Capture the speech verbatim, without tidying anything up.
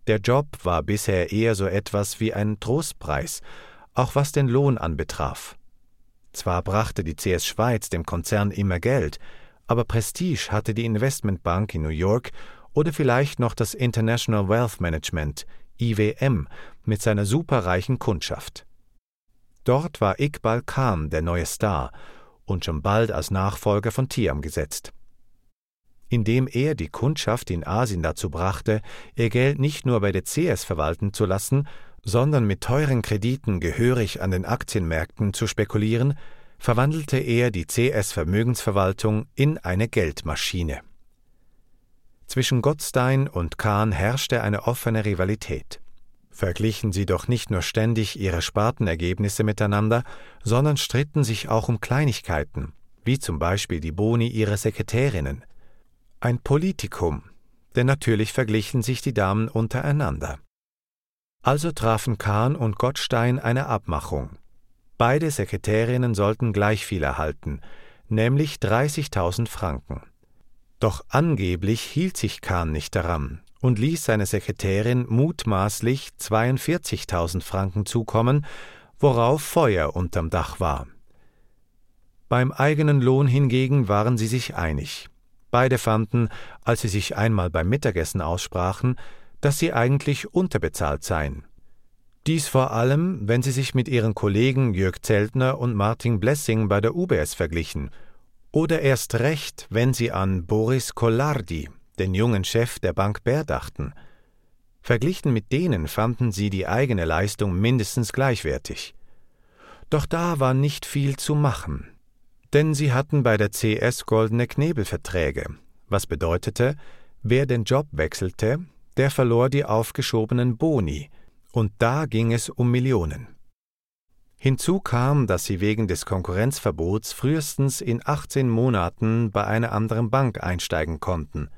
Der Job war bisher eher so etwas wie ein Trostpreis, auch was den Lohn anbetraf. Zwar brachte die C S Schweiz dem Konzern immer Geld, aber Prestige hatte die Investmentbank in New York oder vielleicht noch das International Wealth Management, I W M, mit seiner superreichen Kundschaft. Dort war Iqbal Khan der neue Star und schon bald als Nachfolger von Thiam gesetzt. Indem er die Kundschaft in Asien dazu brachte, ihr Geld nicht nur bei der C S verwalten zu lassen, sondern mit teuren Krediten gehörig an den Aktienmärkten zu spekulieren, verwandelte er die C S Vermögensverwaltung in eine Geldmaschine. Zwischen Gottstein und Khan herrschte eine offene Rivalität. Verglichen sie doch nicht nur ständig ihre Spartenergebnisse miteinander, sondern stritten sich auch um Kleinigkeiten, wie zum Beispiel die Boni ihrer Sekretärinnen. Ein Politikum, denn natürlich verglichen sich die Damen untereinander. Also trafen Khan und Gottstein eine Abmachung. Beide Sekretärinnen sollten gleich viel erhalten, nämlich dreißigtausend Franken. Doch angeblich hielt sich Khan nicht daran und ließ seine Sekretärin mutmaßlich zweiundvierzigtausend Franken zukommen, worauf Feuer unterm Dach war. Beim eigenen Lohn hingegen waren sie sich einig. Beide fanden, als sie sich einmal beim Mittagessen aussprachen, dass sie eigentlich unterbezahlt seien. Dies vor allem, wenn sie sich mit ihren Kollegen Jörg Zeltner und Martin Blessing bei der U B S verglichen, oder erst recht, wenn sie an Boris Kollardi, den jungen Chef der Bank Bär, dachten. Verglichen mit denen fanden sie die eigene Leistung mindestens gleichwertig. Doch da war nicht viel zu machen, denn sie hatten bei der C S goldene Knebelverträge, was bedeutete, wer den Job wechselte, der verlor die aufgeschobenen Boni, und da ging es um Millionen. Hinzu kam, dass sie wegen des Konkurrenzverbots frühestens in achtzehn Monaten bei einer anderen Bank einsteigen konnten.